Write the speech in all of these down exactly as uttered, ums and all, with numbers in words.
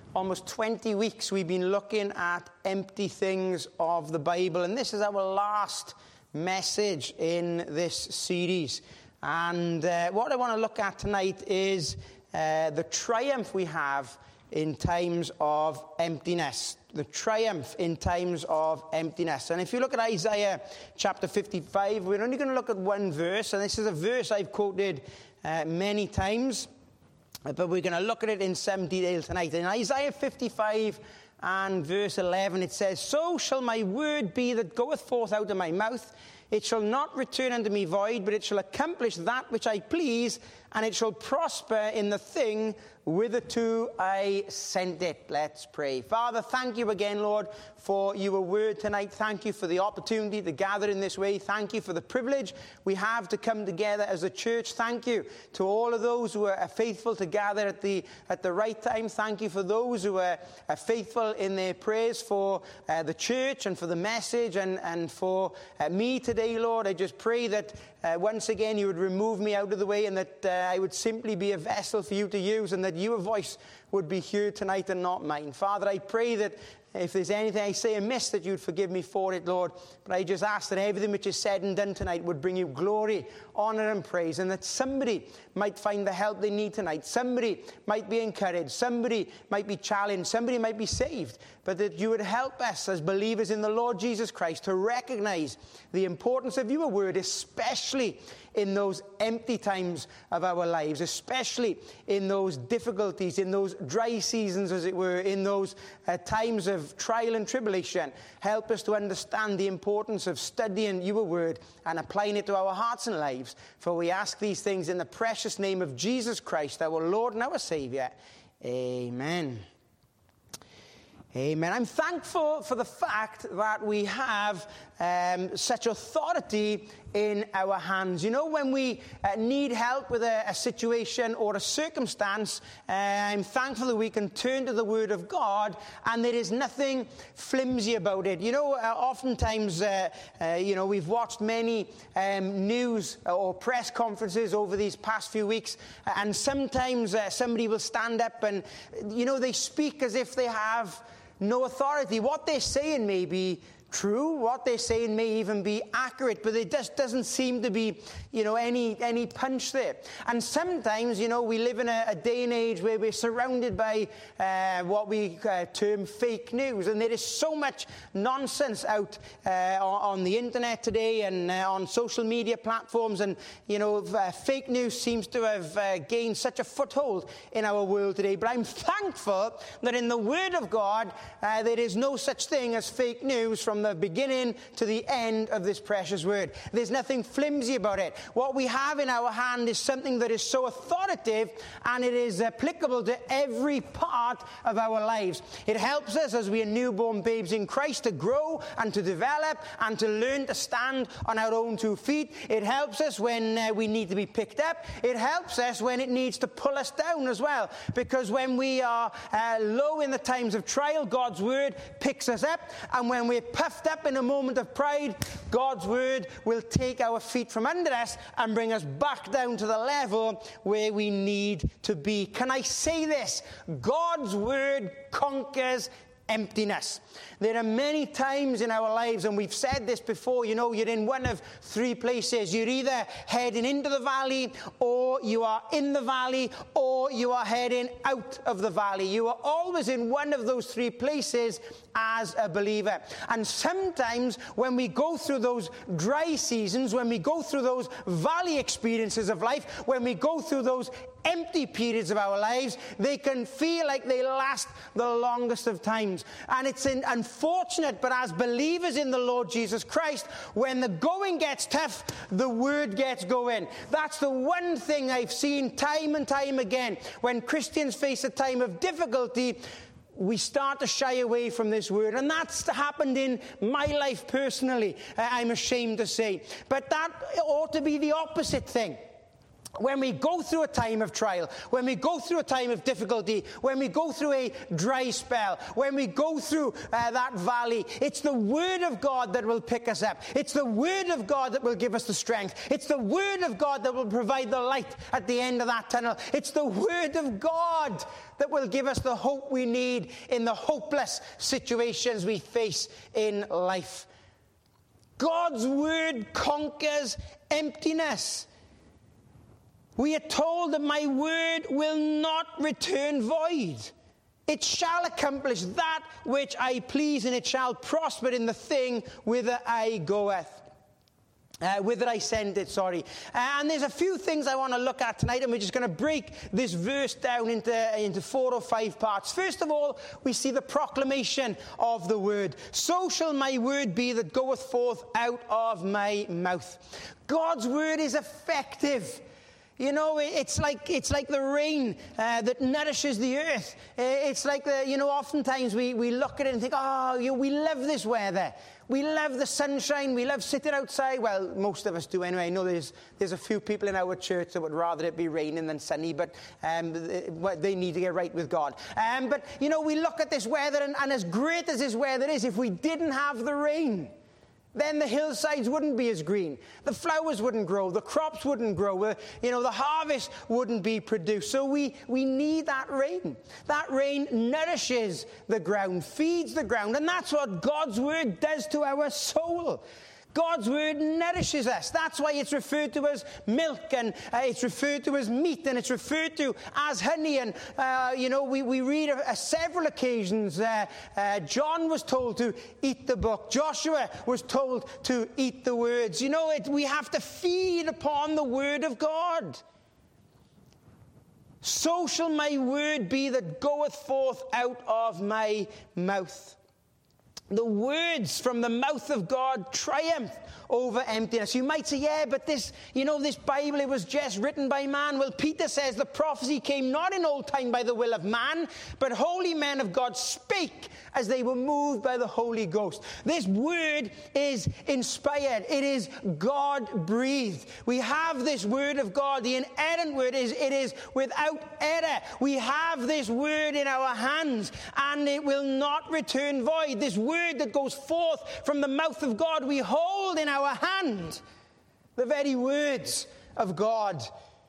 almost twenty weeks we've been looking at empty things of the Bible, and this is our last message in this series. And uh, what I want to look at tonight is uh, the triumph we have in times of emptiness. The triumph in times of emptiness. And if you look at Isaiah chapter fifty-five, we're only going to look at one verse, and this is a verse I've quoted uh, many times, but we're going to look at it in some detail tonight. In Isaiah fifty-five and verse eleven, it says, "So shall my word be that goeth forth out of my mouth. It shall not return unto me void, but it shall accomplish that which I please, and it shall prosper in the thing whitherto I sent it." Let's pray. Father, thank you again, Lord, for your word tonight. Thank you for the opportunity to gather in this way. Thank you for the privilege we have to come together as a church. Thank you to all of those who are faithful to gather at the at the right time. Thank you for those who are, are faithful in their prayers for uh, the church and for the message and, and for uh, me today, Lord. I just pray that uh, once again you would remove me out of the way, and that uh, I would simply be a vessel for you to use, and that your voice would be heard tonight and not mine. Father, I pray that if there's anything I say amiss, that you'd forgive me for it, Lord. But I just ask that everything which is said and done tonight would bring you glory, honor, and praise, and that somebody might find the help they need tonight. Somebody might be encouraged. Somebody might be challenged. Somebody might be saved. But that you would help us as believers in the Lord Jesus Christ to recognize the importance of your word, especially in those empty times of our lives, especially in those difficulties, in those dry seasons, as it were, in those uh, times of trial and tribulation. Help us to understand the importance of studying your word and applying it to our hearts and lives. For we ask these things in the precious name of Jesus Christ, our Lord and our Savior. Amen. Amen. I'm thankful for the fact that we have um, such authority in our hands. You know, when we uh, need help with a, a situation or a circumstance, uh, I'm thankful that we can turn to the Word of God, and there is nothing flimsy about it. You know, uh, oftentimes, uh, uh, you know, we've watched many um, news or press conferences over these past few weeks, and sometimes uh, somebody will stand up and, you know, they speak as if they have no authority. What they're saying may be true, what they're saying may even be accurate, but there just doesn't seem to be, you know, any any punch there. And sometimes, you know, we live in a, a day and age where we're surrounded by uh, what we uh, term fake news, and there is so much nonsense out uh, on, on the internet today and uh, on social media platforms, and, you know, uh, fake news seems to have uh, gained such a foothold in our world today. But I'm thankful that in the Word of God, uh, there is no such thing as fake news from the beginning to the end of this precious word. There's nothing flimsy about it. What we have in our hand is something that is so authoritative, and it is applicable to every part of our lives. It helps us as we are newborn babes in Christ to grow and to develop and to learn to stand on our own two feet. It helps us when uh, we need to be picked up. It helps us when it needs to pull us down as well, because when we are uh, low in the times of trial, God's word picks us up, and when we're puffed up in a moment of pride, God's word will take our feet from under us and bring us back down to the level where we need to be. Can I say this? God's word conquers emptiness. There are many times in our lives, and we've said this before, you know, you're in one of three places. You're either heading into the valley, or you are in the valley, or you are heading out of the valley. You are always in one of those three places as a believer. And sometimes when we go through those dry seasons, when we go through those valley experiences of life, when we go through those empty periods of our lives, they can feel like they last the longest of times. And it's in, unfortunate, but as believers in the Lord Jesus Christ, when the going gets tough, the word gets going. That's the one thing I've seen time and time again. When Christians face a time of difficulty, we start to shy away from this word. And that's happened in my life personally, I'm ashamed to say. But that ought to be the opposite thing. When we go through a time of trial, when we go through a time of difficulty, when we go through a dry spell, when we go through uh, that valley, it's the Word of God that will pick us up. It's the Word of God that will give us the strength. It's the Word of God that will provide the light at the end of that tunnel. It's the Word of God that will give us the hope we need in the hopeless situations we face in life. God's Word conquers emptiness. We are told that my word will not return void. It shall accomplish that which I please, and it shall prosper in the thing whither I goeth. Uh, whither I send it, sorry. Uh, and there's a few things I want to look at tonight, and we're just going to break this verse down into, into four or five parts. First of all, we see the proclamation of the word. So shall my word be that goeth forth out of my mouth. God's word is effective. You know, it's like it's like the rain uh, that nourishes the earth. It's like, the, you know, oftentimes we, we look at it and think, oh, you know, we love this weather. We love the sunshine. We love sitting outside. Well, most of us do anyway. I know there's there's a few people in our church that would rather it be raining than sunny, but um, they need to get right with God. Um, but, you know, we look at this weather, and, and as great as this weather is, if we didn't have the rain, then the hillsides wouldn't be as green. The flowers wouldn't grow. The crops wouldn't grow. Uh, you know, the harvest wouldn't be produced. So we, we need that rain. That rain nourishes the ground, feeds the ground. And that's what God's word does to our soul. God's word nourishes us. That's why it's referred to as milk, and uh, it's referred to as meat, and it's referred to as honey. And, uh, you know, we, we read uh, several occasions, uh, uh, John was told to eat the book. Joshua was told to eat the words. You know, it, we have to feed upon the word of God. So shall my word be that goeth forth out of my mouth. The words from the mouth of God triumph over emptiness. You might say, yeah, but this, you know, this Bible, it was just written by man. Well, Peter says the prophecy came not in old time by the will of man, but holy men of God spake as they were moved by the Holy Ghost. This word is inspired. It is God-breathed. We have this word of God. The inerrant word is, it is without error. We have this word in our hands, and it will not return void. This word that goes forth from the mouth of God, we hold in our hand the very words of God.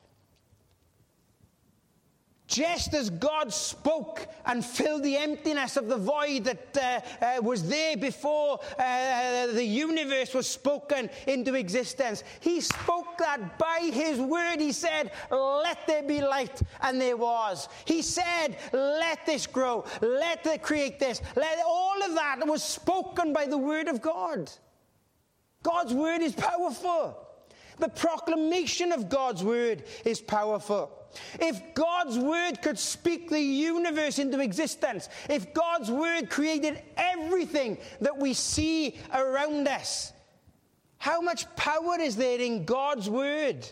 Just as God spoke and filled the emptiness of the void that uh, uh, was there before uh, the universe was spoken into existence, he spoke that by his word. He said, let there be light, and there was. He said, let this grow, let it create this. Let, all of that was spoken by the word of God. God's word is powerful. The proclamation of God's word is powerful. If God's word could speak the universe into existence, if God's word created everything that we see around us, how much power is there in God's word?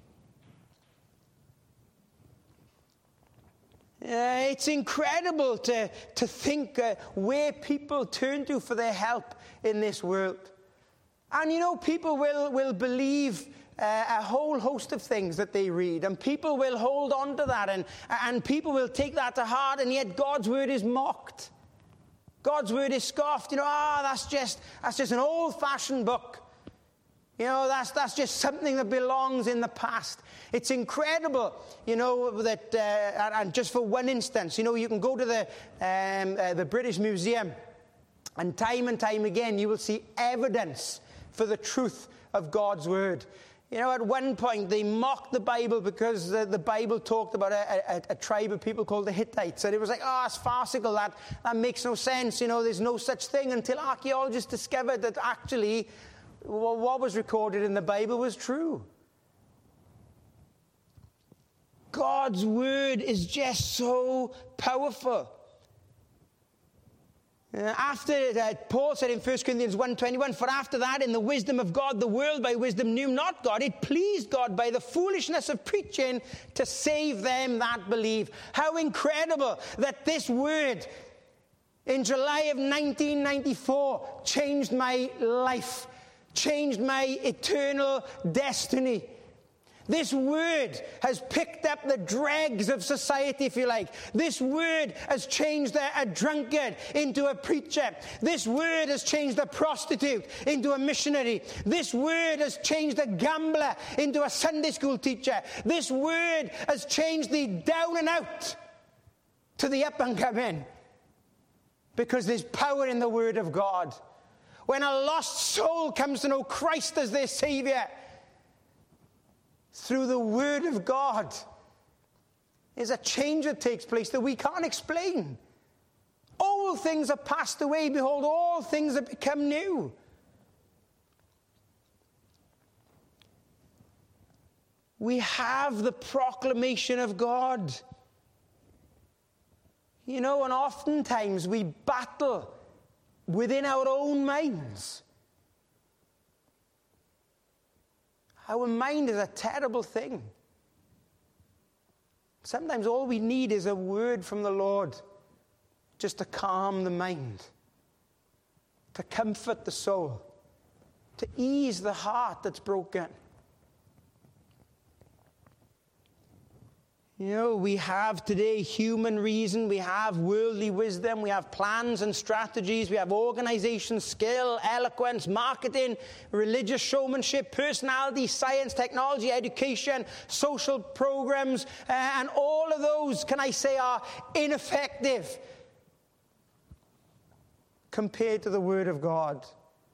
Uh, it's incredible to, to think uh, where people turn to for their help in this world. And, you know, people will, will believe uh, a whole host of things that they read, and people will hold on to that, and, and people will take that to heart, and yet God's word is mocked. God's word is scoffed. You know, ah, oh, that's just that's just an old-fashioned book. You know, that's that's just something that belongs in the past. It's incredible, you know, that, uh, and just for one instance, you know, you can go to the um, uh, the British Museum, and time and time again, you will see evidence for the truth of God's word. You know, at one point, they mocked the Bible because the, the Bible talked about a, a, a tribe of people called the Hittites. And it was like, oh, it's farcical. That, that makes no sense. You know, there's no such thing, until archaeologists discovered that actually what was recorded in the Bible was true. God's word is just so powerful. Uh, after, uh, Paul said in First Corinthians one twenty-one, for after that, in the wisdom of God, the world by wisdom knew not God. It pleased God by the foolishness of preaching to save them that believe. How incredible that this word in July of nineteen ninety-four changed my life, changed my eternal destiny. This word has picked up the dregs of society, if you like. This word has changed a, a drunkard into a preacher. This word has changed a prostitute into a missionary. This word has changed a gambler into a Sunday school teacher. This word has changed the down and out to the up and coming. Because there's power in the word of God. When a lost soul comes to know Christ as their Savior, through the word of God, there's a change that takes place that we can't explain. All things are passed away. Behold, all things have become new. We have the proclamation of God. You know, and oftentimes we battle within our own minds. Our mind is a terrible thing. Sometimes all we need is a word from the Lord just to calm the mind, to comfort the soul, to ease the heart that's broken. You know, we have today human reason, we have worldly wisdom, we have plans and strategies, we have organization, skill, eloquence, marketing, religious showmanship, personality, science, technology, education, social programs, uh, and all of those, can I say, are ineffective compared to the Word of God.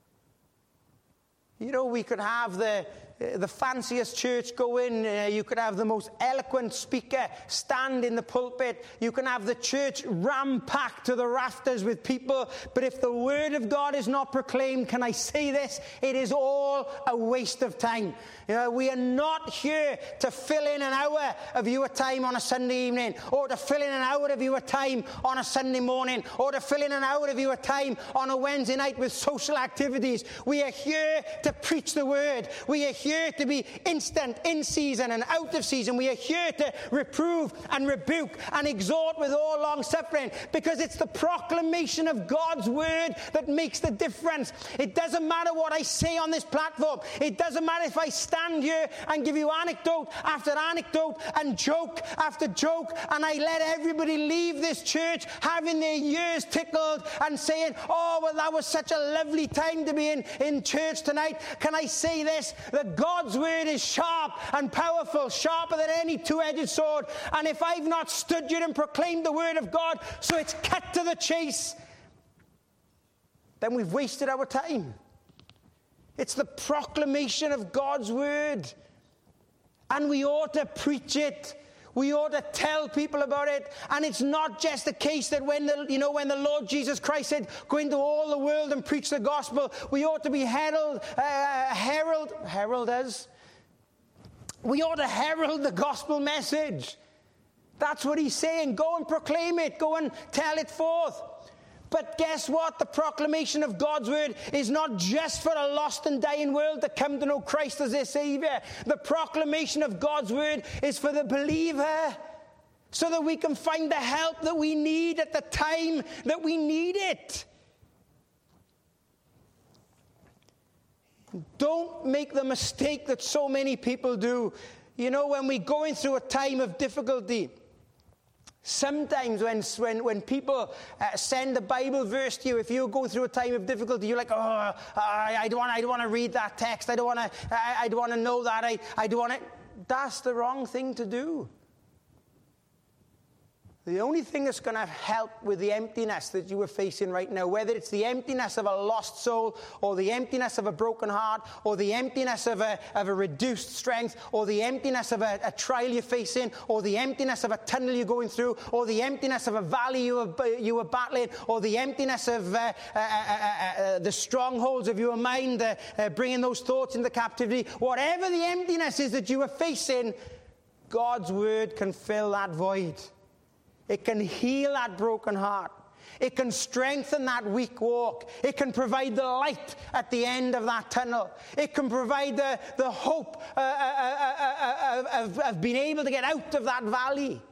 You know, we could have the the fanciest church going. Uh, you could have the most eloquent speaker stand in the pulpit. You can have the church ram-packed to the rafters with people. But if the word of God is not proclaimed, can I say this? It is all a waste of time. You know, we are not here to fill in an hour of your time on a Sunday evening, or to fill in an hour of your time on a Sunday morning, or to fill in an hour of your time on a Wednesday night with social activities. We are here to preach the word. We are here to be instant, in season and out of season. We are here to reprove and rebuke and exhort with all long suffering, because it's the proclamation of God's word that makes the difference. It doesn't matter what I say on this platform. It doesn't matter if I stand here and give you anecdote after anecdote and joke after joke, and I let everybody leave this church having their ears tickled and saying, oh, well, that was such a lovely time to be in, in church tonight. Can I say this? That God's word is sharp and powerful, sharper than any two-edged sword. And if I've not stood here and proclaimed the word of God, so it's cut to the chase, then we've wasted our time. It's the proclamation of God's word. And we ought to preach it. We ought to tell people about it. And it's not just the case that when the, you know, when the Lord Jesus Christ said, go into all the world and preach the gospel, we ought to be herald, uh, herald, heralders. We ought to herald the gospel message. That's what he's saying. Go and proclaim it. Go and tell it forth. But guess what? The proclamation of God's word is not just for a lost and dying world to come to know Christ as their Savior. The proclamation of God's word is for the believer, so that we can find the help that we need at the time that we need it. Don't make the mistake that so many people do. You know, when we're going through a time of difficulty, sometimes when, when, when people uh, send a Bible verse to you, if you go through a time of difficulty, you're like, oh, I, I don't want I don't want to read that text. I don't want to I, I don't want to know that. I, I don't want to. That's the wrong thing to do. The only thing that's going to help with the emptiness that you are facing right now, whether it's the emptiness of a lost soul, or the emptiness of a broken heart, or the emptiness of a, of a reduced strength, or the emptiness of a, a trial you're facing, or the emptiness of a tunnel you're going through, or the emptiness of a valley you are, you are battling, or the emptiness of uh, uh, uh, uh, the strongholds of your mind, uh, uh, bringing those thoughts into captivity. Whatever the emptiness is that you are facing, God's word can fill that void. It can heal that broken heart. It can strengthen that weak walk. It can provide the light at the end of that tunnel. It can provide the, the hope uh, uh, uh, uh, of, of being able to get out of that valley.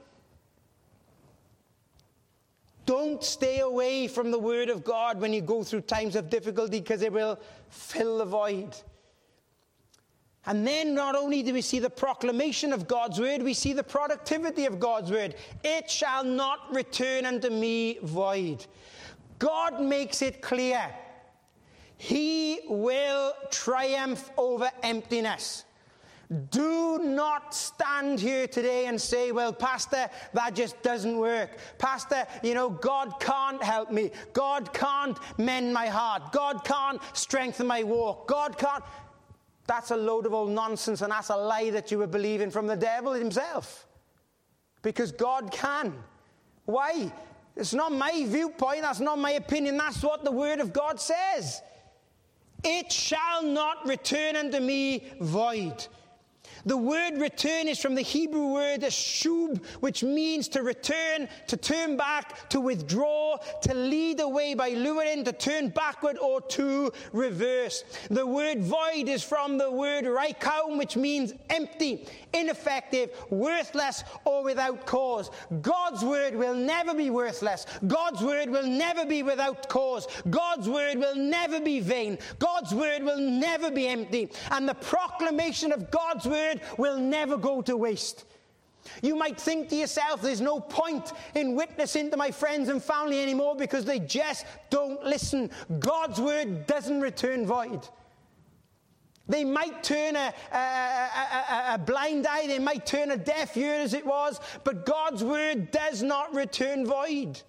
Don't stay away from the word of God when you go through times of difficulty, because it will fill the void. And then not only do we see the proclamation of God's word, we see the productivity of God's word. It shall not return unto me void. God makes it clear. He will triumph over emptiness. Do not stand here today and say, well, Pastor, that just doesn't work. Pastor, you know, God can't help me. God can't mend my heart. God can't strengthen my walk. God can't. That's a load of old nonsense, and that's a lie that you were believing from the devil himself. Because God can. Why? It's not my viewpoint. That's not my opinion. That's what the Word of God says. It shall not return unto me void. The word return is from the Hebrew word shub, which means to return, to turn back, to withdraw, to lead away by luring, to turn backward, or to reverse. The word void is from the word raikaum, which means empty, ineffective, worthless, or without cause. God's word will never be worthless. God's word will never be without cause. God's word will never be vain. God's word will never be empty. And the proclamation of God's word will never go to waste. You might think to yourself, there's no point in witnessing to my friends and family anymore because they just don't listen. God's word doesn't return void. They might turn a, a, a, a blind eye, they might turn a deaf ear as it was, but God's word does not return void.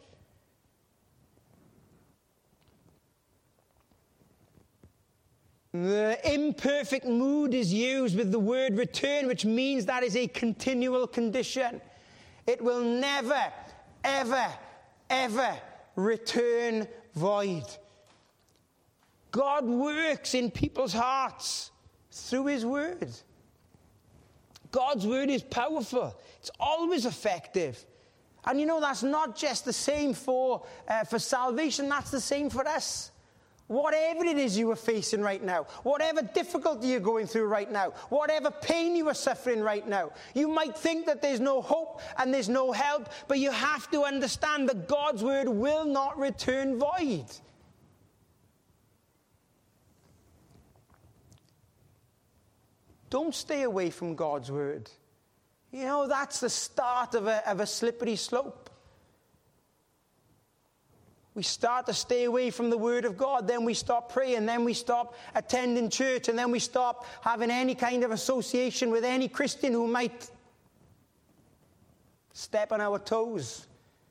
The imperfect mood is used with the word return, which means that is a continual condition. It will never, ever, ever return void. God works in people's hearts through his word. God's word is powerful. It's always effective. And you know, that's not just the same for, uh, for salvation, that's the same for us. Whatever it is you are facing right now, whatever difficulty you're going through right now, whatever pain you are suffering right now, you might think that there's no hope and there's no help, but you have to understand that God's word will not return void. Don't stay away from God's word. You know, that's the start of a, of a slippery slope. We start to stay away from the word of God, then we stop praying, then we stop attending church, and then we stop having any kind of association with any Christian who might step on our toes.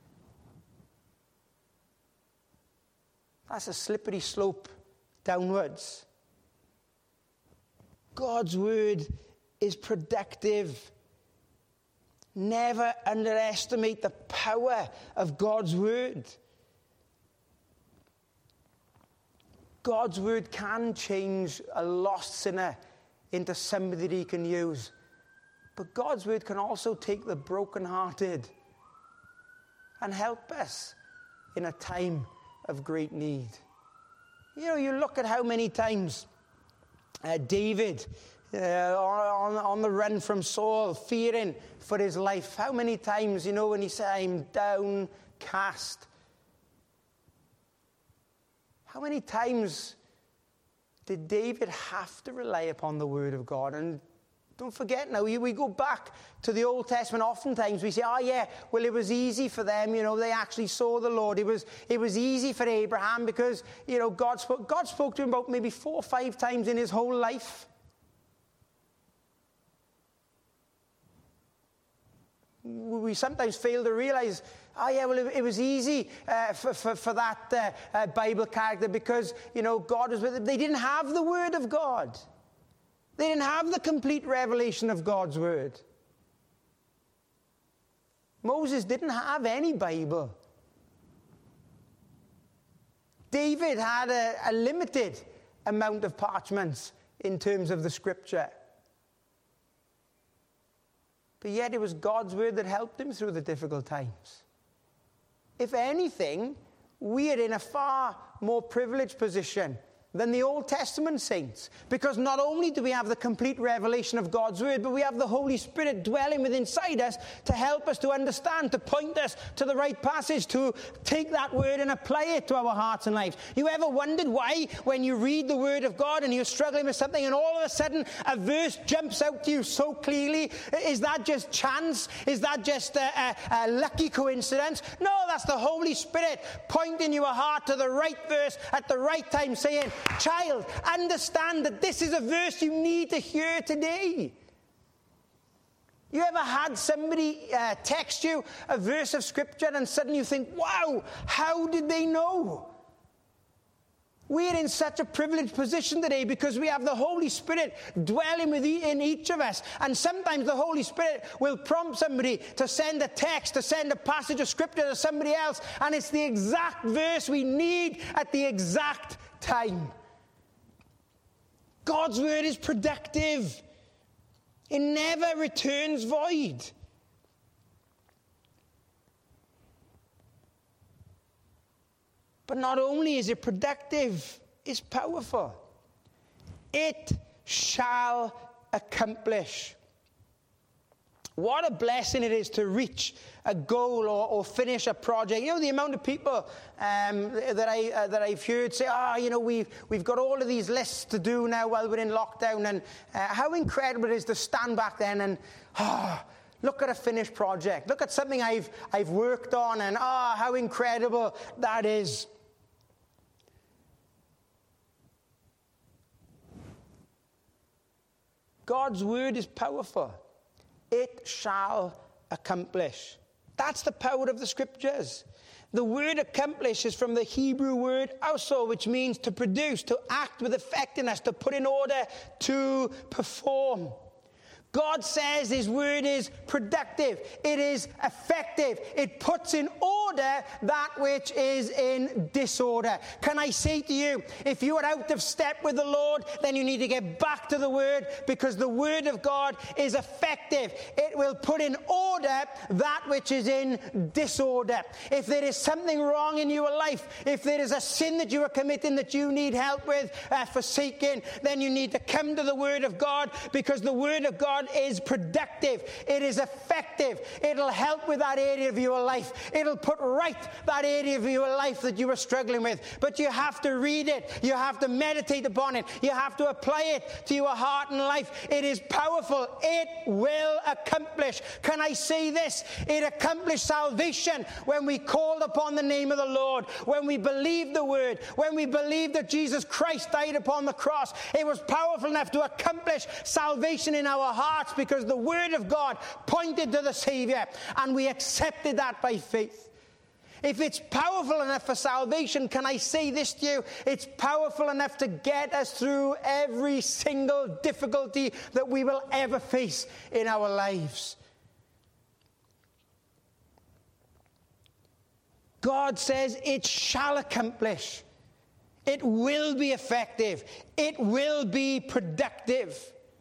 That's a slippery slope downwards. God's word is productive. Never underestimate the power of God's word. God's word can change a lost sinner into somebody that he can use. But God's word can also take the brokenhearted and help us in a time of great need. You know, you look at how many times uh, David, uh, on, on the run from Saul, fearing for his life, how many times, you know, when he said, I'm downcast. How many times did David have to rely upon the word of God? And don't forget now, we go back to the Old Testament, oftentimes we say, oh yeah, well it was easy for them, you know, they actually saw the Lord. It was it was easy for Abraham because, you know, God spoke, God spoke to him about maybe four or five times in his whole life. We sometimes fail to realize, oh yeah, well it, it was easy uh, for, for, for that uh, uh, Bible character because, you know, God was with them. They didn't have the word of God. They didn't have the complete revelation of God's word. Moses didn't have any Bible. David had a, a limited amount of parchments in terms of the scripture. But yet it was God's word that helped him through the difficult times. If anything, we are in a far more privileged position than the Old Testament saints. Because not only do we have the complete revelation of God's word, but we have the Holy Spirit dwelling within inside us to help us to understand, to point us to the right passage, to take that word and apply it to our hearts and lives. You ever wondered why when you read the word of God and you're struggling with something and all of a sudden a verse jumps out to you so clearly? Is that just chance? Is that just a, a, a lucky coincidence? No, that's the Holy Spirit pointing your heart to the right verse at the right time, saying, child, understand that this is a verse you need to hear today. You ever had somebody uh, text you a verse of scripture and suddenly you think, wow, how did they know? We're in such a privileged position today because we have the Holy Spirit dwelling within each of us. And sometimes the Holy Spirit will prompt somebody to send a text, to send a passage of scripture to somebody else, and it's the exact verse we need at the exact time. God's word is productive. It never returns void. But not only is it productive, it's powerful. It shall accomplish. What a blessing it is to reach a goal or, or finish a project. You know, the amount of people um, that, I, uh, that I've heard say, ah, oh, you know, we've, we've got all of these lists to do now while we're in lockdown. And uh, how incredible it is to stand back then and, ah, oh, look at a finished project. Look at something I've, I've worked on, and ah, oh, how incredible that is. God's word is powerful. It shall accomplish. That's the power of the scriptures. The word accomplish is from the Hebrew word also, which means to produce, to act with effectiveness, to put in order, to perform. God says his word is productive. It is effective. It puts in order that which is in disorder. Can I say to you, if you are out of step with the Lord, then you need to get back to the word, because the word of God is effective. It will put in order that which is in disorder. If there is something wrong in your life, if there is a sin that you are committing that you need help with, uh, forsaking, then you need to come to the word of God, because the word of God is productive. It is effective. It'll help with that area of your life. It'll put right that area of your life that you are struggling with. But you have to read it. You have to meditate upon it. You have to apply it to your heart and life. It is powerful. It will accomplish. Can I say this? It accomplished salvation when we called upon the name of the Lord, when we believed the word, when we believed that Jesus Christ died upon the cross. It was powerful enough to accomplish salvation in our hearts, because the word of God pointed to the Savior, and we accepted that by faith. If it's powerful enough for salvation, can I say this to you? It's powerful enough to get us through every single difficulty that we will ever face in our lives. God says it shall accomplish. It will be effective. It will be productive.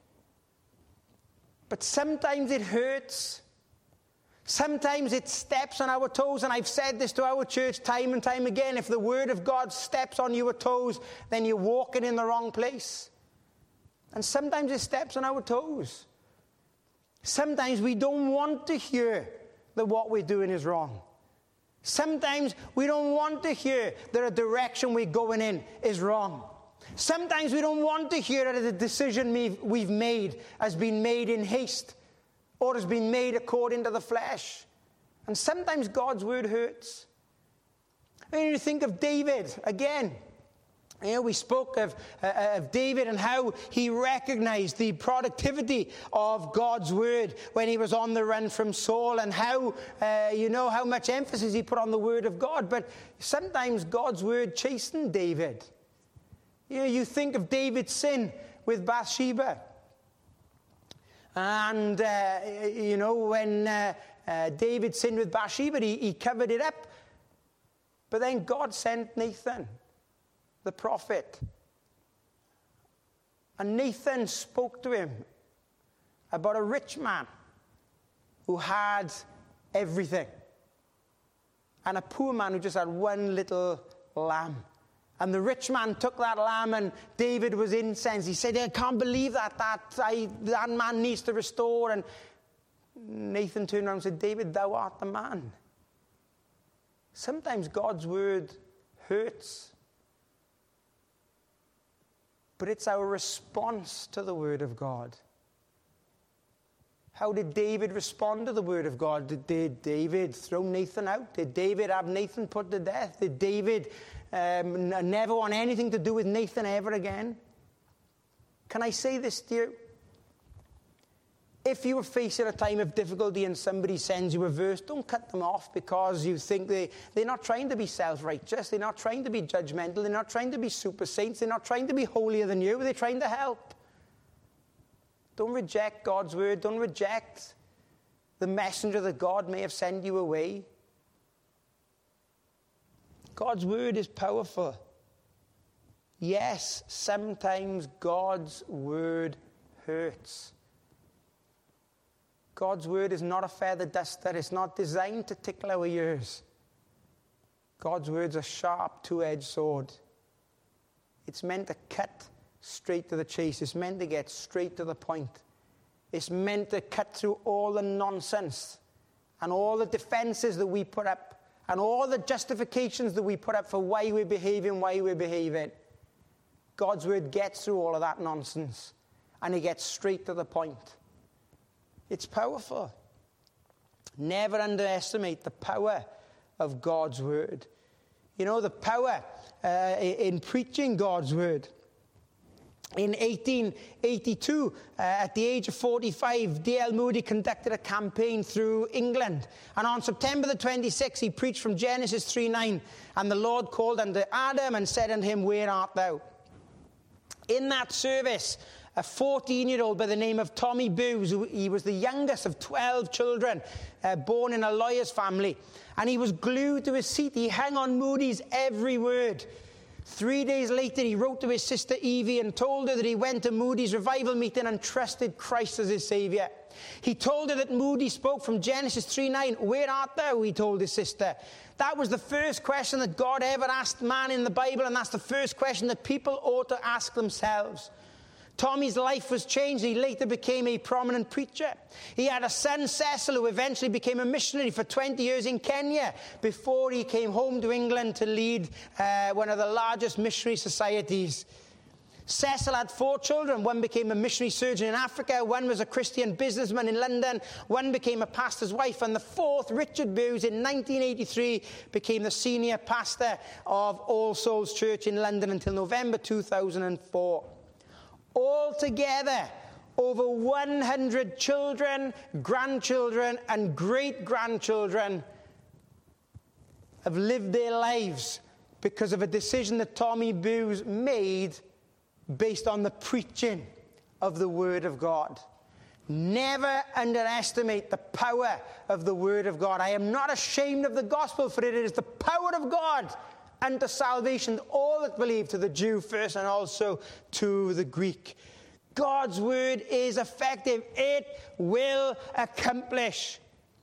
But sometimes it hurts. Sometimes it steps on our toes. And I've said this to our church time and time again. If the word of God steps on your toes, then you're walking in the wrong place. And sometimes it steps on our toes. Sometimes we don't want to hear that what we're doing is wrong. Sometimes we don't want to hear that a direction we're going in is wrong. Sometimes we don't want to hear that the decision we've made has been made in haste or has been made according to the flesh. And sometimes God's word hurts. And you think of David again. You know, we spoke of, uh, of David and how he recognized the productivity of God's word when he was on the run from Saul, and how, uh, you know, how much emphasis he put on the word of God. But sometimes God's word chastened David. You know, you think of David's sin with Bathsheba. And, uh, you know, when uh, uh, David sinned with Bathsheba, he, he covered it up. But then God sent Nathan, the prophet. And Nathan spoke to him about a rich man who had everything, and a poor man who just had one little lamb. And the rich man took that lamb, and David was incensed. He said, I can't believe that. That, I, that man needs to restore. And Nathan turned around and said, David, thou art the man. Sometimes God's word hurts. But it's our response to the word of God. How did David respond to the word of God? Did, did David throw Nathan out? Did David have Nathan put to death? Did David um, never want anything to do with Nathan ever again? Can I say this to you? If you are facing a time of difficulty and somebody sends you a verse, don't cut them off because you think they, they're not trying to be self-righteous. They're not trying to be judgmental. They're not trying to be super saints. They're not trying to be holier than you. They're trying to help. Don't reject God's word. Don't reject the messenger that God may have sent you away. God's word is powerful. Yes, sometimes God's word hurts. God's word is not a feather duster. It's not designed to tickle our ears. God's word's a sharp, two-edged sword. It's meant to cut straight to the chase. It's meant to get straight to the point. It's meant to cut through all the nonsense and all the defenses that we put up and all the justifications that we put up for why we're behaving, why we're behaving. God's word gets through all of that nonsense, and it gets straight to the point. It's powerful. Never underestimate the power of God's word. You know, the power uh, in preaching God's word. In eighteen eighty-two, uh, at the age of forty-five, D L Moody conducted a campaign through England. And on September the twenty-sixth, he preached from Genesis three nine. And the Lord called unto Adam and said unto him, Where art thou? In that service, a fourteen-year-old by the name of Tommy Booth, who, he was the youngest of twelve children, uh, born in a lawyer's family. And he was glued to his seat. He hung on Moody's every word. Three days later, he wrote to his sister Evie and told her that he went to Moody's revival meeting and trusted Christ as his Saviour. He told her that Moody spoke from Genesis three nine. Where art thou? He told his sister. That was the first question that God ever asked man in the Bible, and that's the first question that people ought to ask themselves. Tommy's life was changed. He later became a prominent preacher. He had a son, Cecil, who eventually became a missionary for twenty years in Kenya before he came home to England to lead uh, one of the largest missionary societies. Cecil had four children. One became a missionary surgeon in Africa. One was a Christian businessman in London. One became a pastor's wife. And the fourth, Richard Booth, in nineteen eighty-three, became the senior pastor of All Souls Church in London until November two thousand four. Altogether, over one hundred children, grandchildren, and great-grandchildren have lived their lives because of a decision that Tommy Booth made based on the preaching of the Word of God. Never underestimate the power of the Word of God. I am not ashamed of the gospel, for it is the power of God unto salvation, all that believe, to the Jew first and also to the Greek. God's word is effective. It will accomplish.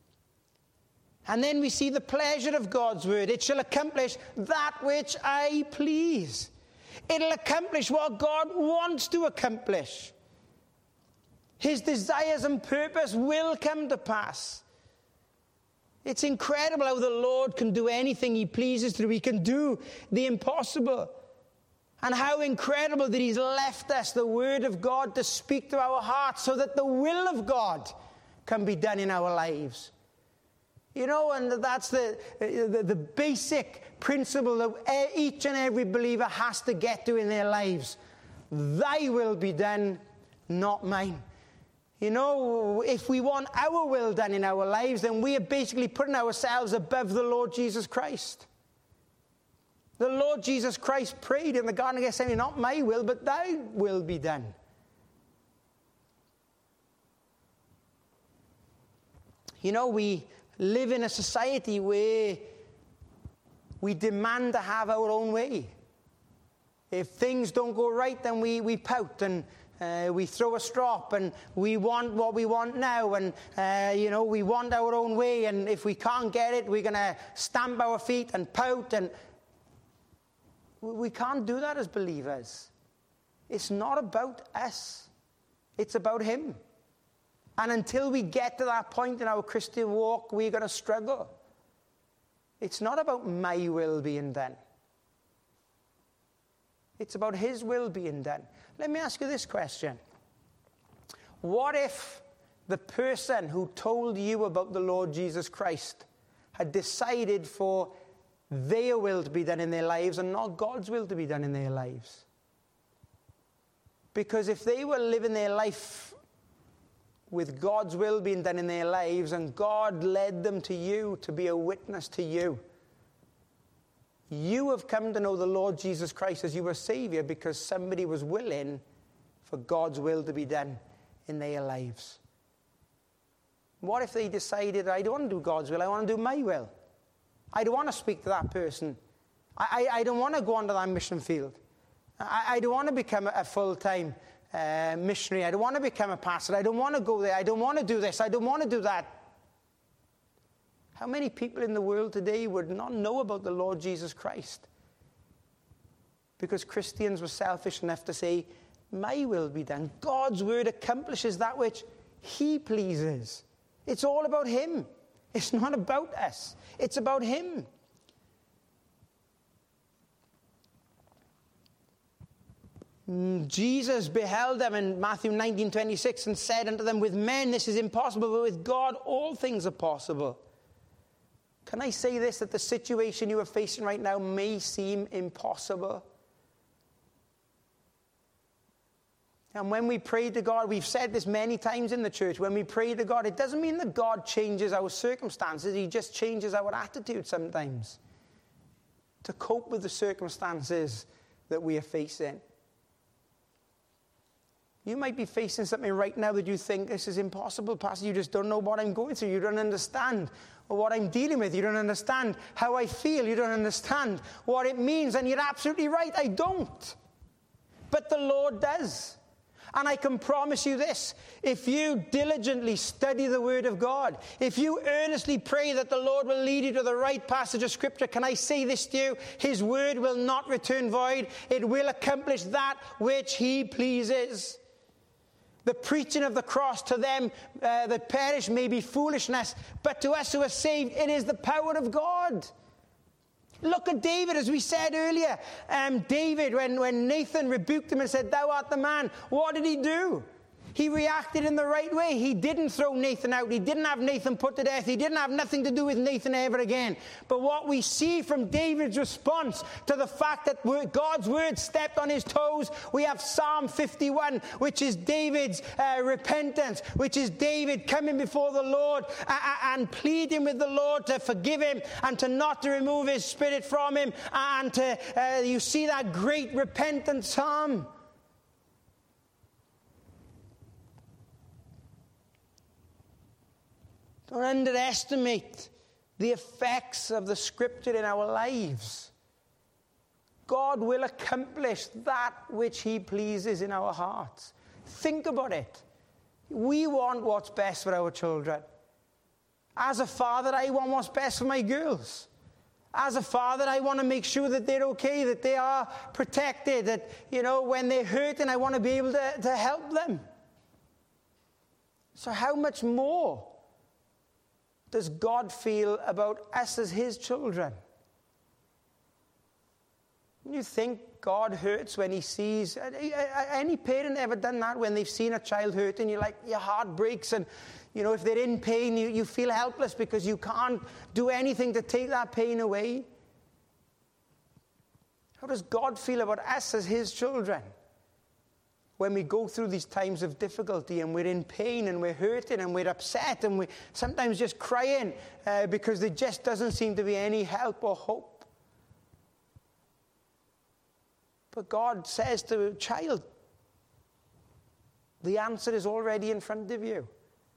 And then we see the pleasure of God's word. It shall accomplish that which I please. It'll accomplish what God wants to accomplish. His desires and purpose will come to pass. It's incredible how the Lord can do anything he pleases to do. He can do the impossible. And how incredible that he's left us the word of God to speak to our hearts so that the will of God can be done in our lives. You know, and that's the, the, the basic principle that each and every believer has to get to in their lives. Thy will be done, not mine. You know, if we want our will done in our lives, then we are basically putting ourselves above the Lord Jesus Christ. The Lord Jesus Christ prayed in the Garden of Gethsemane, not my will, but thy will be done. You know, we live in a society where we demand to have our own way. If things don't go right, then we, we pout and Uh, we throw a strop, and we want what we want now, and uh, you know, we want our own way, and if we can't get it, we're going to stamp our feet and pout. And We can't do that as believers. It's not about us. It's about him. And until we get to that point in our Christian walk, we're going to struggle. It's not about my will being done. It's about his will being done. Let me ask you this question. What if the person who told you about the Lord Jesus Christ had decided for their will to be done in their lives and not God's will to be done in their lives? Because if they were living their life with God's will being done in their lives and God led them to you to be a witness to you, you have come to know the Lord Jesus Christ as your Savior because somebody was willing for God's will to be done in their lives. What if they decided, I don't want to do God's will, I want to do my will? I don't want to speak to that person. I, I, I don't want to go onto that mission field. I, I don't want to become a, a full-time uh, missionary. I don't want to become a pastor. I don't want to go there. I don't want to do this. I don't want to do that. How many people in the world today would not know about the Lord Jesus Christ? Because Christians were selfish enough to say, my will be done. God's word accomplishes that which he pleases. It's all about him. It's not about us. It's about him. Jesus beheld them in Matthew nineteen twenty-six and said unto them, with men this is impossible, but with God all things are possible. Can I say this, that the situation you are facing right now may seem impossible? And when we pray to God, we've said this many times in the church, when we pray to God, it doesn't mean that God changes our circumstances. He just changes our attitude sometimes to cope with the circumstances that we are facing. You might be facing something right now that you think, this is impossible, Pastor. You just don't know what I'm going through. You don't understand what I'm dealing with. You don't understand how I feel. You don't understand what it means. And you're absolutely right, I don't. But the Lord does. And I can promise you this, if you diligently study the Word of God, if you earnestly pray that the Lord will lead you to the right passage of Scripture, can I say this to you? His Word will not return void. It will accomplish that which he pleases. The preaching of the cross to them uh, that perish may be foolishness, but to us who are saved, it is the power of God. Look at David, as we said earlier. Um, David, when, when Nathan rebuked him and said, thou art the man, what did he do? He reacted in the right way. He didn't throw Nathan out. He didn't have Nathan put to death. He didn't have nothing to do with Nathan ever again. But what we see from David's response to the fact that God's word stepped on his toes, we have Psalm fifty-one, which is David's uh, repentance, which is David coming before the Lord uh, and pleading with the Lord to forgive him and to not to remove his spirit from him. And to, uh, you see that great repentant psalm. Don't underestimate the effects of the Scripture in our lives. God will accomplish that which he pleases in our hearts. Think about it. We want what's best for our children. As a father, I want what's best for my girls. As a father, I want to make sure that they're okay, that they are protected, that, you know, when they're hurting, I want to be able to, to help them. So how much more does God feel about us as his children? You think God hurts when he sees... Any parent ever done that when they've seen a child hurting? You're like, your heart breaks, and, you know, if they're in pain, you, you feel helpless because you can't do anything to take that pain away. How does God feel about us as his children? When we go through these times of difficulty and we're in pain and we're hurting and we're upset and we're sometimes just crying uh, because there just doesn't seem to be any help or hope. But God says to a child, the answer is already in front of you.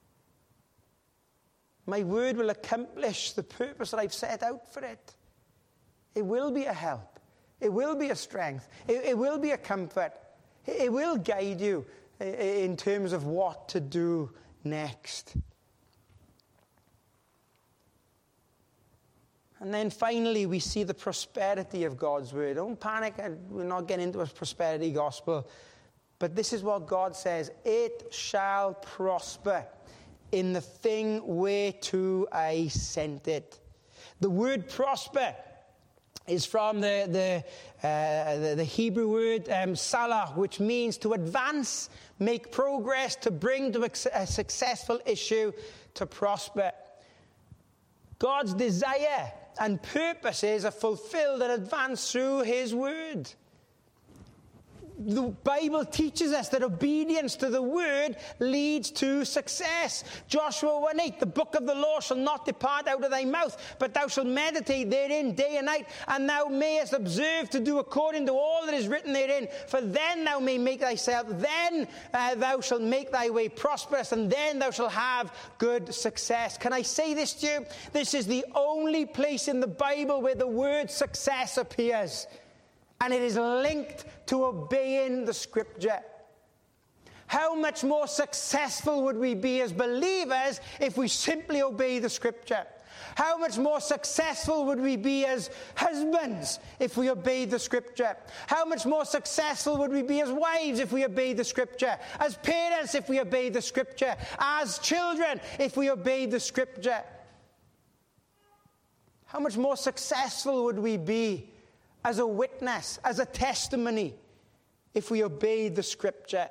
My word will accomplish the purpose that I've set out for it. It will be a help. It will be a strength. It, it will be a comfort. It will guide you in terms of what to do next. And then finally, we see the prosperity of God's word. Don't panic. We're not getting into a prosperity gospel. But this is what God says. It shall prosper in the thing whereto I sent it. The word prosper is from the, the, uh, the, the Hebrew word um, salah, which means to advance, make progress, to bring to a, a successful issue, to prosper. God's desire and purposes are fulfilled and advanced through his word. The Bible teaches us that obedience to the word leads to success. Joshua one eight, the book of the law shall not depart out of thy mouth, but thou shalt meditate therein day and night, and thou mayest observe to do according to all that is written therein. For then thou may make thyself, then uh, thou shalt make thy way prosperous, and then thou shalt have good success. Can I say this to you? This is the only place in the Bible where the word success appears. And it is linked to obeying the scripture. How much more successful would we be as believers if we simply obey the scripture? How much more successful would we be as husbands if we obeyed the scripture? How much more successful would we be as wives if we obeyed the scripture? As parents if we obeyed the scripture? As children if we obeyed the scripture? How much more successful would we be as a witness, as a testimony, if we obey the scripture?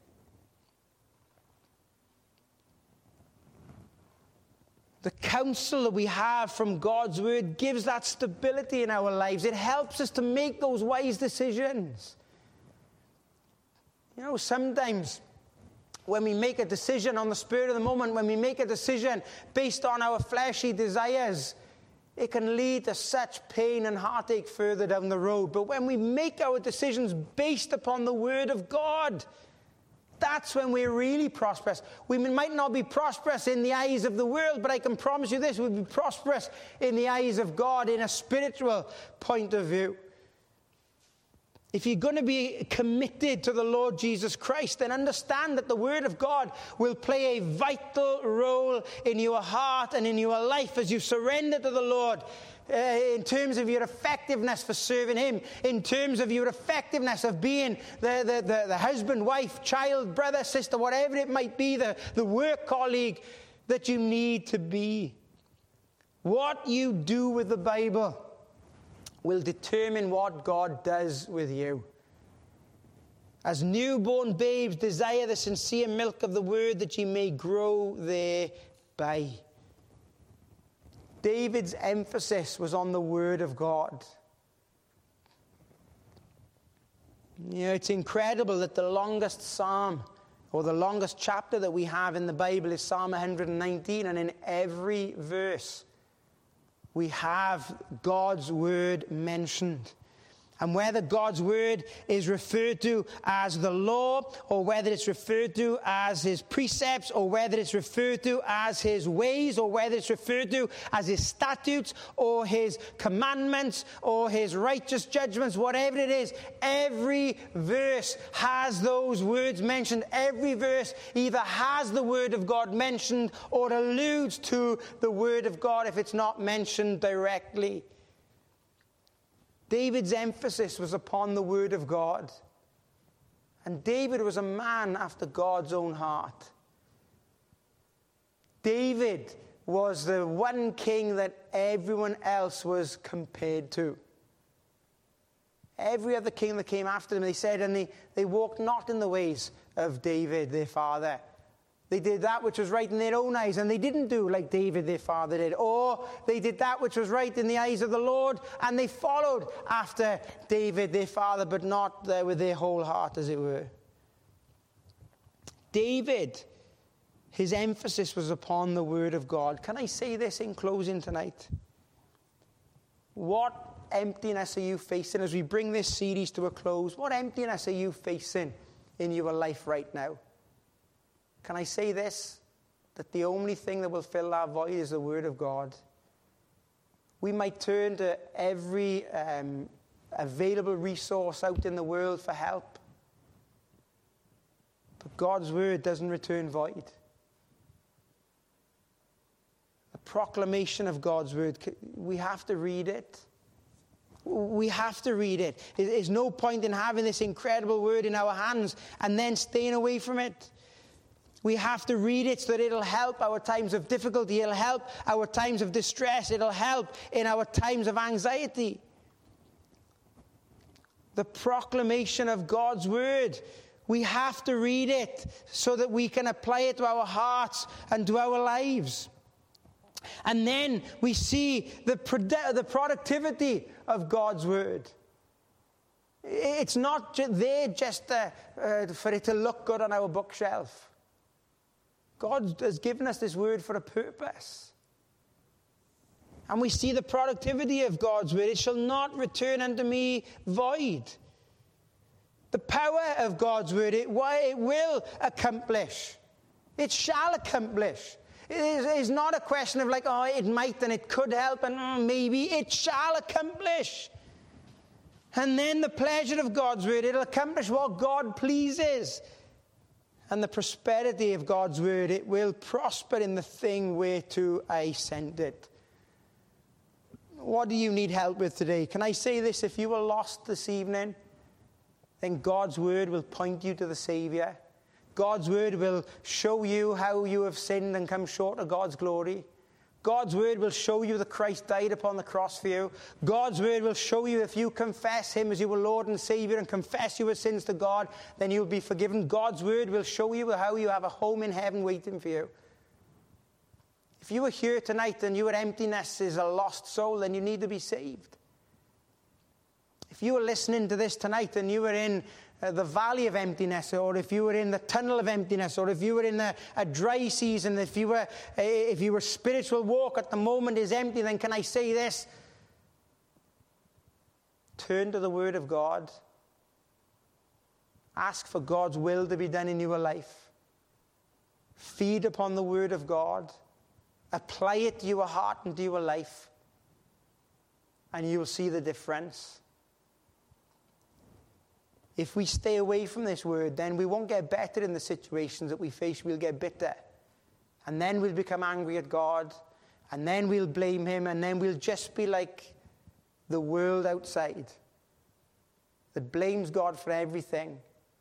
The counsel that we have from God's word gives that stability in our lives. It helps us to make those wise decisions. You know, sometimes when we make a decision on the spur of the moment, when we make a decision based on our fleshly desires, it can lead to such pain and heartache further down the road. But when we make our decisions based upon the word of God, that's when we're really prosperous. We might not be prosperous in the eyes of the world, but I can promise you this, we'll be prosperous in the eyes of God in a spiritual point of view. If you're going to be committed to the Lord Jesus Christ, then understand that the Word of God will play a vital role in your heart and in your life as you surrender to the Lord, uh, in terms of your effectiveness for serving Him, in terms of your effectiveness of being the, the, the, the husband, wife, child, brother, sister, whatever it might be, the, the work colleague that you need to be. What you do with the Bible will determine what God does with you. As newborn babes, desire the sincere milk of the word that ye may grow thereby. David's emphasis was on the word of God. You know, it's incredible that the longest psalm or the longest chapter that we have in the Bible is Psalm one hundred nineteen, and in every verse we have God's word mentioned. And whether God's word is referred to as the law, or whether it's referred to as his precepts, or whether it's referred to as his ways, or whether it's referred to as his statutes, or his commandments, or his righteous judgments, whatever it is, every verse has those words mentioned. Every verse either has the word of God mentioned or alludes to the word of God if it's not mentioned directly. David's emphasis was upon the word of God. And David was a man after God's own heart. David was the one king that everyone else was compared to. Every other king that came after him, they said, and they, they walked not in the ways of David, their father. They did that which was right in their own eyes, and they didn't do like David, their father, did. Or they did that which was right in the eyes of the Lord, and they followed after David, their father, but not uh, with their whole heart, as it were. David, his emphasis was upon the word of God. Can I say this in closing tonight? What emptiness are you facing as we bring this series to a close? What emptiness are you facing in your life right now? Can I say this? That the only thing that will fill that void is the word of God. We might turn to every um, available resource out in the world for help. But God's word doesn't return void. The proclamation of God's word, we have to read it. We have to read it. There's no point in having this incredible word in our hands and then staying away from it. We have to read it so that it'll help our times of difficulty. It'll help our times of distress. It'll help in our times of anxiety. The proclamation of God's word. We have to read it so that we can apply it to our hearts and to our lives. And then we see the, produ- the productivity of God's word. It's not ju- there just uh, uh, for it to look good on our bookshelf. God has given us this word for a purpose. And we see the productivity of God's word. It shall not return unto me void. The power of God's word, it, it will accomplish. It shall accomplish. It is, it is not a question of like, oh, it might and it could help and oh, maybe. It shall accomplish. And then the pleasure of God's word, it'll accomplish what God pleases. And the prosperity of God's word, it will prosper in the thing whereto I sent it. What do you need help with today? Can I say this? If you were lost this evening, then God's word will point you to the Savior. God's word will show you how you have sinned and come short of God's glory. God's word will show you that Christ died upon the cross for you. God's word will show you if you confess him as your Lord and Savior and confess your sins to God, then you'll be forgiven. God's word will show you how you have a home in heaven waiting for you. If you were here tonight and your emptiness is a lost soul, then you need to be saved. If you were listening to this tonight and you were in uh, the valley of emptiness, or if you were in the tunnel of emptiness, or if you were in a, a dry season, if you were uh, if your spiritual walk at the moment is empty, then can I say this? Turn to the Word of God. Ask for God's will to be done in your life. Feed upon the Word of God. Apply it to your heart and to your life. And you will see the difference. If we stay away from this word, then we won't get better in the situations that we face. We'll get bitter. And then we'll become angry at God. And then we'll blame him. And then we'll just be like the world outside that blames God for everything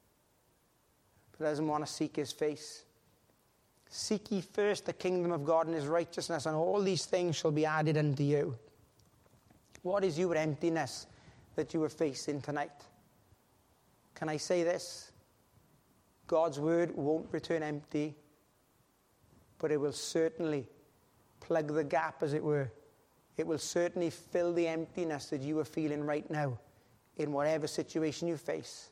but doesn't want to seek his face. Seek ye first the kingdom of God and his righteousness, and all these things shall be added unto you. What is your emptiness that you are facing tonight? Can I say this? God's word won't return empty, but it will certainly plug the gap, as it were. It will certainly fill the emptiness that you are feeling right now in whatever situation you face,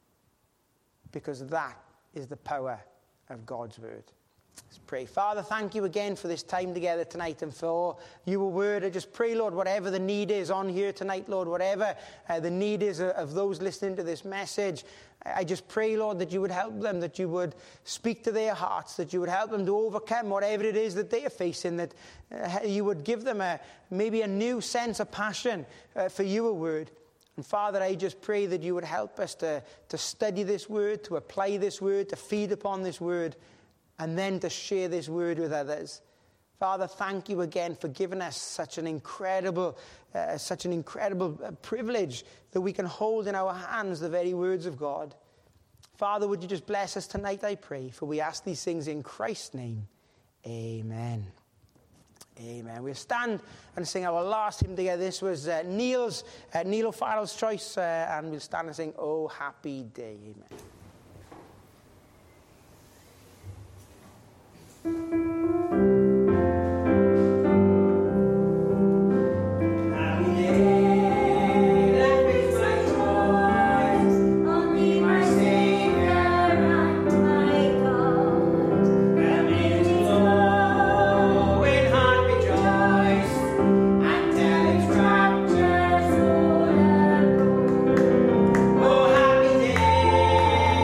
because that is the power of God's word. Let's pray. Father, thank you again for this time together tonight and for your word. I just pray, Lord, whatever the need is on here tonight, Lord, whatever uh, the need is of those listening to this message, I just pray, Lord, that you would help them, that you would speak to their hearts, that you would help them to overcome whatever it is that they are facing, that uh, you would give them a maybe a new sense of passion uh, for your word. And Father, I just pray that you would help us to, to study this word, to apply this word, to feed upon this word, and then to share this word with others. Father, thank you again for giving us such an incredible, uh, such an incredible uh, privilege that we can hold in our hands the very words of God. Father, would you just bless us tonight, I pray, for we ask these things in Christ's name. Amen. Amen. We'll stand and sing our last hymn together. This was uh, Neil's, uh, Neil O'Farrell's choice, uh, and we'll stand and sing, Oh, Happy Day. Amen. Oh, happy day.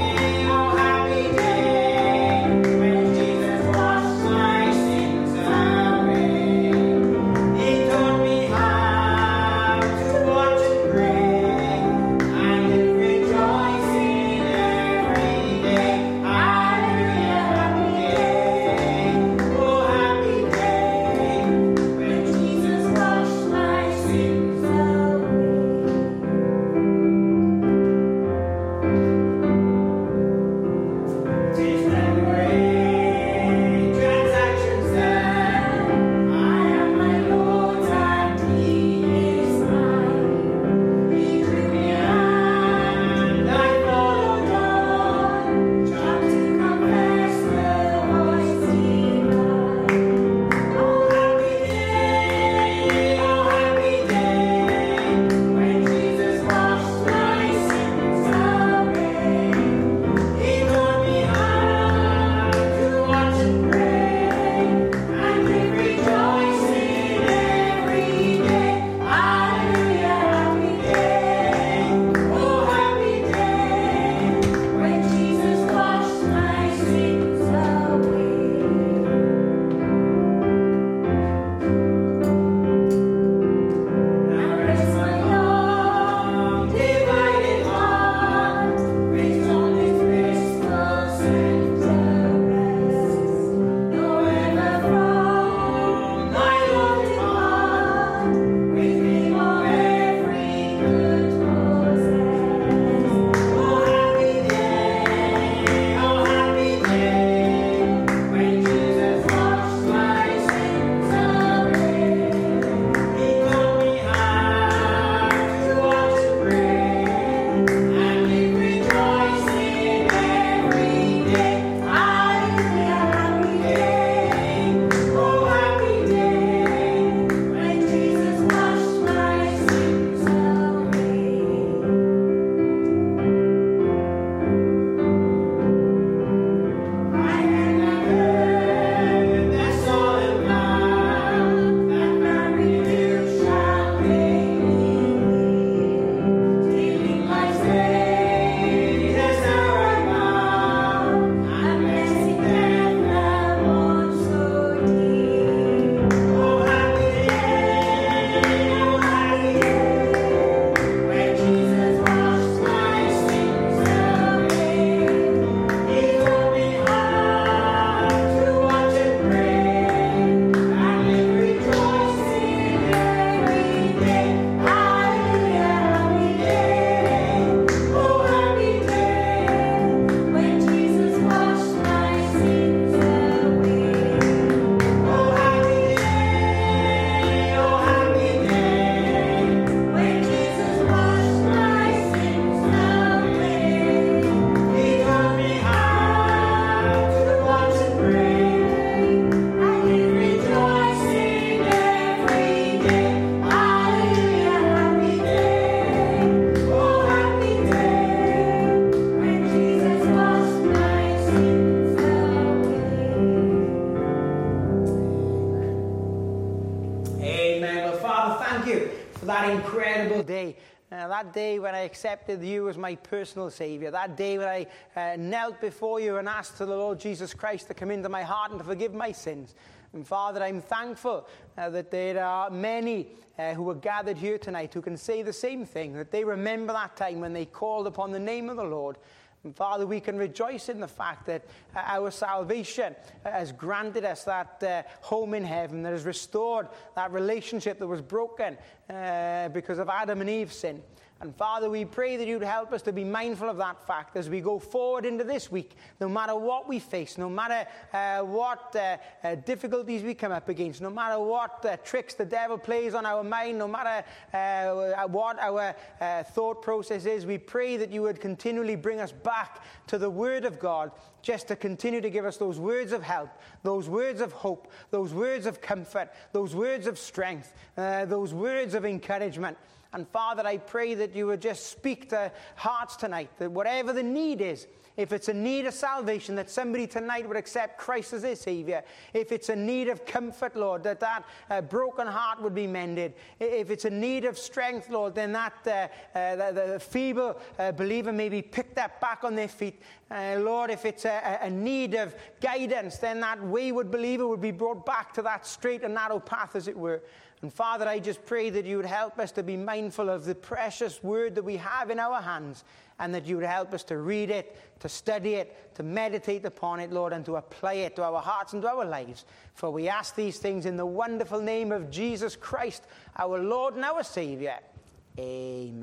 that day when I accepted you as my personal Saviour, that day when I uh, knelt before you and asked for the Lord Jesus Christ to come into my heart and to forgive my sins. And Father, I'm thankful uh, that there are many uh, who are gathered here tonight who can say the same thing, that they remember that time when they called upon the name of the Lord. And Father, we can rejoice in the fact that uh, our salvation uh, has granted us that uh, home in heaven, that has restored that relationship that was broken uh, because of Adam and Eve's sin. And Father, we pray that you'd help us to be mindful of that fact as we go forward into this week, no matter what we face, no matter uh, what uh, uh, difficulties we come up against, no matter what uh, tricks the devil plays on our mind, no matter uh, what our uh, thought process is, we pray that you would continually bring us back to the Word of God, just to continue to give us those words of help, those words of hope, those words of comfort, those words of strength, uh, those words of encouragement. And Father, I pray that you would just speak to hearts tonight, that whatever the need is, if it's a need of salvation, that somebody tonight would accept Christ as their Savior. If it's a need of comfort, Lord, that that uh, broken heart would be mended. If it's a need of strength, Lord, then that uh, uh, the, the feeble uh, believer may be picked up back on their feet. Uh, Lord, if it's a, a need of guidance, then that wayward believer would be brought back to that straight and narrow path, as it were. And Father, I just pray that you would help us to be mindful of the precious word that we have in our hands, and that you would help us to read it, to study it, to meditate upon it, Lord, and to apply it to our hearts and to our lives. For we ask these things in the wonderful name of Jesus Christ, our Lord and our Savior. Amen.